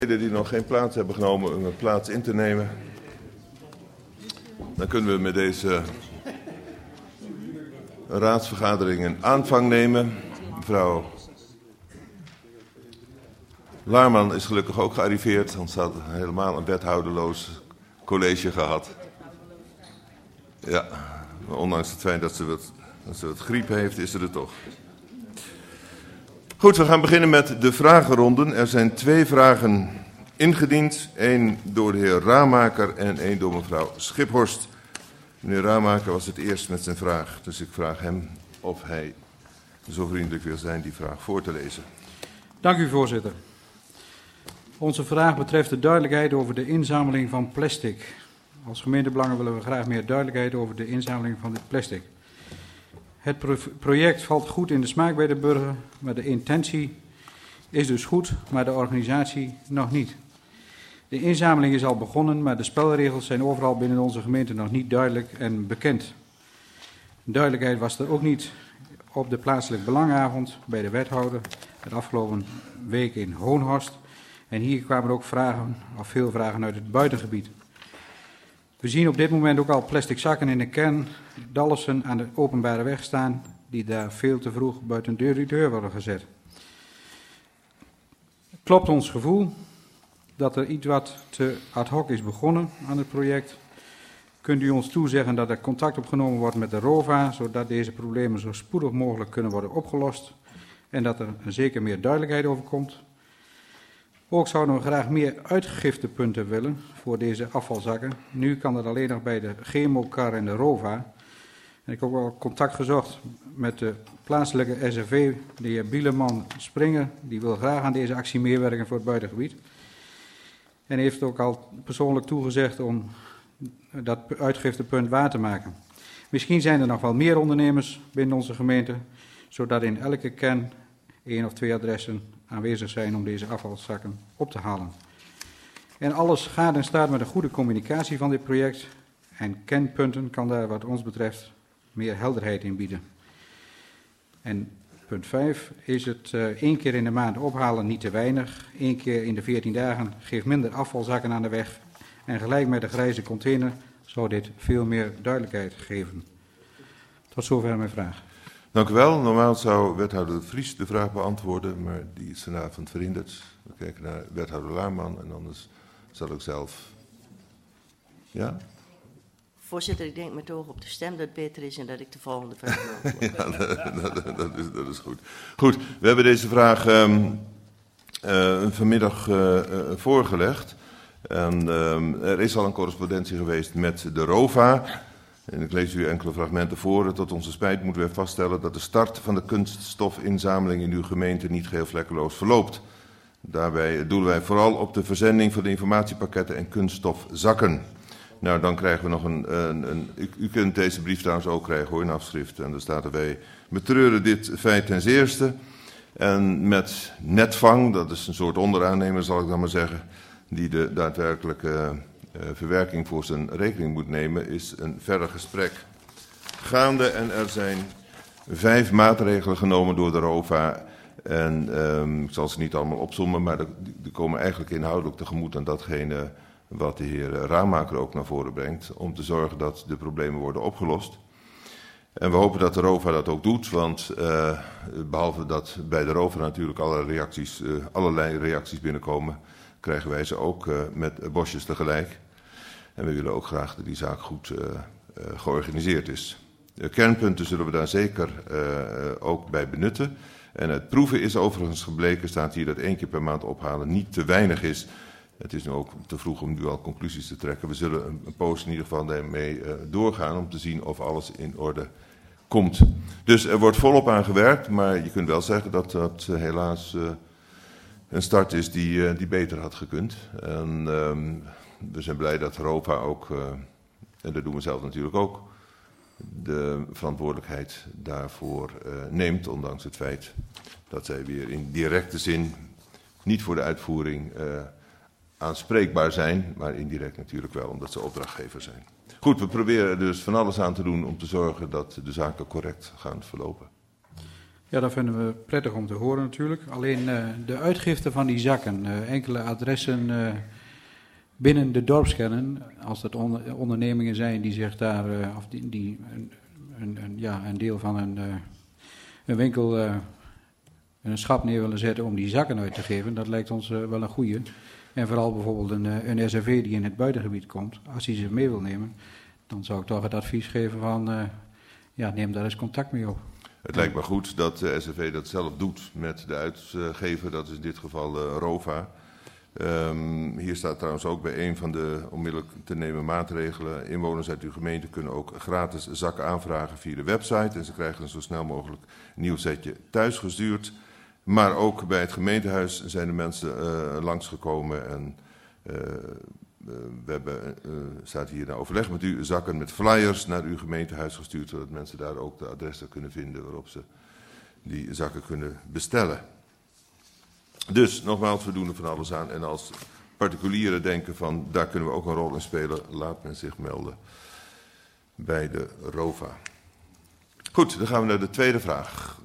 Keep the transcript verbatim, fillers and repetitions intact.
Die nog geen plaats hebben genomen om een plaats in te nemen. Dan kunnen we met deze raadsvergadering een aanvang nemen. Mevrouw Laarman is gelukkig ook gearriveerd, anders had helemaal een wethouderloos college gehad. Ja, maar ondanks het feit dat ze wat, dat ze wat griep heeft, is ze er toch. Goed, we gaan beginnen met de vragenronden. Er zijn twee vragen ingediend. Eén door de heer Ramaker en één door mevrouw Schiphorst. Meneer Ramaker was het eerst met zijn vraag. Dus ik vraag hem of hij zo vriendelijk wil zijn die vraag voor te lezen. Dank u, voorzitter. Onze vraag betreft de duidelijkheid over de inzameling van plastic. Als gemeentebelangen willen we graag meer duidelijkheid over de inzameling van dit plastic. Het pro project valt goed in de smaak bij de burger, maar de intentie is dus goed, maar de organisatie nog niet. De inzameling is al begonnen, maar de spelregels zijn overal binnen onze gemeente nog niet duidelijk en bekend. Duidelijkheid was er ook niet op de plaatselijk belangavond bij de wethouder de afgelopen week in Hoonhorst. En hier kwamen ook vragen, of veel vragen uit het buitengebied. We zien op dit moment ook al plastic zakken in de kern Dallessen aan de openbare weg staan, die daar veel te vroeg buiten de deur worden gezet. Klopt ons gevoel dat er iets wat te ad hoc is begonnen aan het project? Kunt u ons toezeggen dat er contact opgenomen wordt met de ROVA, zodat deze problemen zo spoedig mogelijk kunnen worden opgelost en dat er zeker meer duidelijkheid over komt? Ook zouden we graag meer uitgiftepunten willen voor deze afvalzakken. Nu kan dat alleen nog bij de Chemokar en de ROVA. En ik heb ook wel contact gezocht met de plaatselijke S R V, de heer Bieleman Springer. Die wil graag aan deze actie meewerken voor het buitengebied. En heeft ook al persoonlijk toegezegd om dat uitgiftepunt waar te maken. Misschien zijn er nog wel meer ondernemers binnen onze gemeente, zodat in elke kern één of twee adressen aanwezig zijn om deze afvalzakken op te halen. En alles gaat en staat met een goede communicatie van dit project. En kenpunten kan daar wat ons betreft meer helderheid in bieden. En punt vijf is het uh, één keer in de maand ophalen niet te weinig. Eén keer in de veertien dagen geeft minder afvalzakken aan de weg. En gelijk met de grijze container zou dit veel meer duidelijkheid geven. Tot zover mijn vraag. Dank u wel. Normaal zou wethouder de Vries de vraag beantwoorden, maar die is vanavond verhinderd. We kijken naar wethouder Laarman en anders zal ik zelf. Ja? Voorzitter, ik denk met oog op de stem dat het beter is en dat ik de volgende vraag beantwoord. Ja, dat, dat, dat, is, dat is goed. Goed, we hebben deze vraag um, uh, vanmiddag uh, uh, voorgelegd. En um, er is al een correspondentie geweest met de ROVA. En ik lees u enkele fragmenten voor. Tot onze spijt moeten we vaststellen dat de start van de kunststofinzameling in uw gemeente niet geheel vlekkeloos verloopt. Daarbij doelen wij vooral op de verzending van de informatiepakketten en kunststofzakken. Nou, dan krijgen we nog een... een, een u, u kunt deze brief trouwens ook krijgen hoor, in afschrift. En daar staat er: wij betreuren dit feit ten zeerste. En met Netvang, dat is een soort onderaannemer zal ik dan maar zeggen, die de daadwerkelijke uh, verwerking voor zijn rekening moet nemen, is een verder gesprek gaande. En er zijn vijf maatregelen genomen door de ROVA. En um, ik zal ze niet allemaal opzommen, maar die komen eigenlijk inhoudelijk tegemoet aan datgene wat de heer Ramaker ook naar voren brengt, om te zorgen dat de problemen worden opgelost. En we hopen dat de ROVA dat ook doet, want uh, behalve dat bij de ROVA natuurlijk alle reacties, uh, allerlei reacties binnenkomen, krijgen wij ze ook uh, met bosjes tegelijk. En we willen ook graag dat die zaak goed uh, uh, georganiseerd is. De kernpunten zullen we daar zeker uh, ook bij benutten. En het proeven is overigens gebleken, staat hier, dat één keer per maand ophalen niet te weinig is. Het is nu ook te vroeg om nu al conclusies te trekken. We zullen een, een poos in ieder geval daarmee uh, doorgaan om te zien of alles in orde komt. Dus er wordt volop aan gewerkt, maar je kunt wel zeggen dat dat uh, helaas uh, een start is die, uh, die beter had gekund. En um, we zijn blij dat Europa ook, uh, en dat doen we zelf natuurlijk ook, de verantwoordelijkheid daarvoor uh, neemt, ondanks het feit dat zij weer in directe zin niet voor de uitvoering uh, aanspreekbaar zijn, maar indirect natuurlijk wel, omdat ze opdrachtgever zijn. Goed, we proberen dus van alles aan te doen om te zorgen dat de zaken correct gaan verlopen. Ja, dat vinden we prettig om te horen natuurlijk. Alleen uh, de uitgifte van die zakken, uh, enkele adressen uh, binnen de dorpskernen, als dat on- ondernemingen zijn die zich daar, uh, of die, die een, een, een, ja, een deel van een, uh, een winkel, uh, een schap neer willen zetten om die zakken uit te geven, dat lijkt ons uh, wel een goeie. En vooral bijvoorbeeld een, een S R V die in het buitengebied komt, als hij ze mee wil nemen, dan zou ik toch het advies geven van, uh, ja, neem daar eens contact mee op. Het lijkt me goed dat de S R V dat zelf doet met de uitgever, dat is in dit geval uh, ROVA. Um, hier staat trouwens ook bij een van de onmiddellijk te nemen maatregelen. Inwoners uit uw gemeente kunnen ook gratis zakken aanvragen via de website. En ze krijgen een zo snel mogelijk nieuw setje thuisgestuurd. Maar ook bij het gemeentehuis zijn de mensen uh, langsgekomen. En uh, uh, we hebben, uh, staat hier naar overleg met u, zakken met flyers naar uw gemeentehuis gestuurd. Zodat mensen daar ook de adressen kunnen vinden waarop ze die zakken kunnen bestellen. Dus, nogmaals, we doen er van alles aan. En als particulieren denken van, daar kunnen we ook een rol in spelen, laat men zich melden bij de ROVA. Goed, dan gaan we naar de tweede vraag.